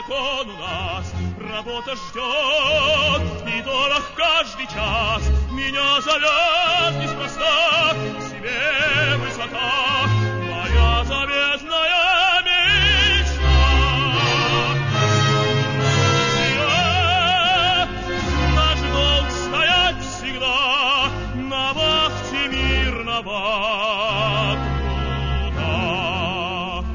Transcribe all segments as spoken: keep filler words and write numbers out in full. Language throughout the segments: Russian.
закон у нас. Работа ждет, и дорог каждый час. Меня зовет неспроста к себе высота, моя заветная мечта. Я наш долг стоять всегда на вахте мирного труда.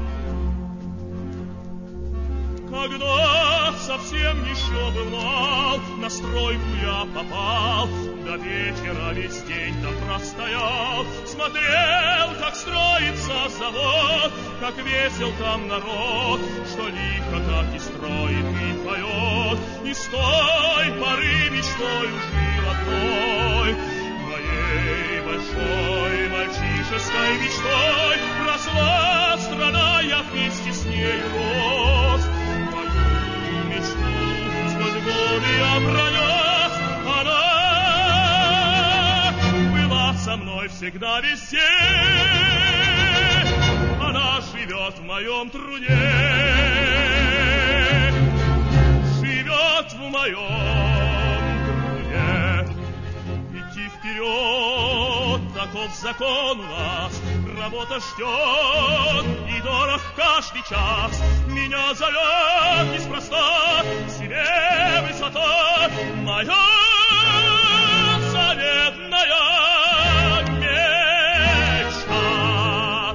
Когда совсем еще был мал, на стройку я попал, до вечера весь день там простоял, смотрел, как строится завод, как весел там народ, что лихо так и строит и поет. И с той поры мечтою жил одной, моей большой мальчишеской мечтой, росла страна, я вместе с нею рос. Мою мечту сквозь годы я пронес, она была со мной всегда везде. Она живет в моем труде, живет в моем труде. Идти вперед, таков закон у нас. Работа ждет, и дорог каждый час. Меня зовет неспроста к себе высота, моя заветная мечта.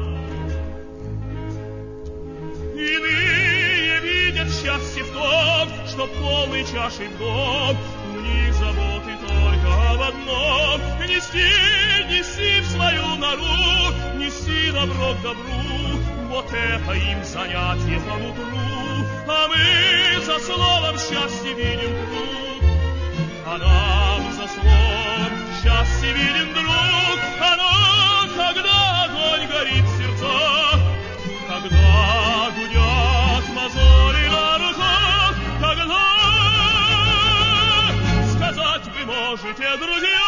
Иные видят счастье в том, что полной чашей в дом, у них заботы только об одном — нести, нести в свою нору, нести добро к добру. Вот это им занятие по утру, а мы за словом счастье видим круг. А нам за словом счастье видим друг. Оно, когда огонь горит в сердцах, когда гудят мозоли на руках, когда сказать вы можете, друзья,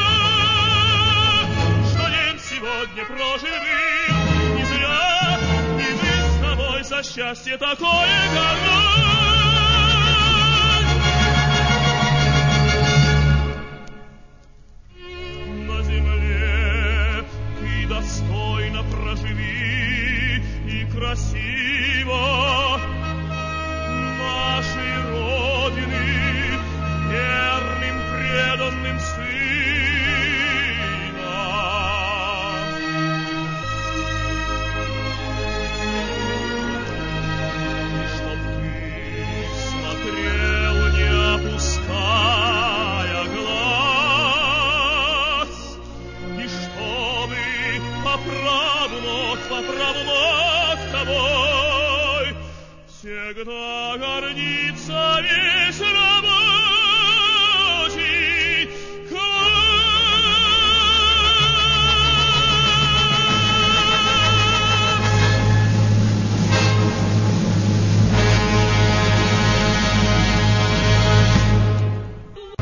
что день сегодня прожили не зря, и мы с тобой за счастье такое горой. На земле ты достойно проживи и красиво нашей Родины верным преданным сыном. Чтоб ты смотрел, не опуская глаз, и чтобы по праву ног, по праву ног тобой всегда гордится весь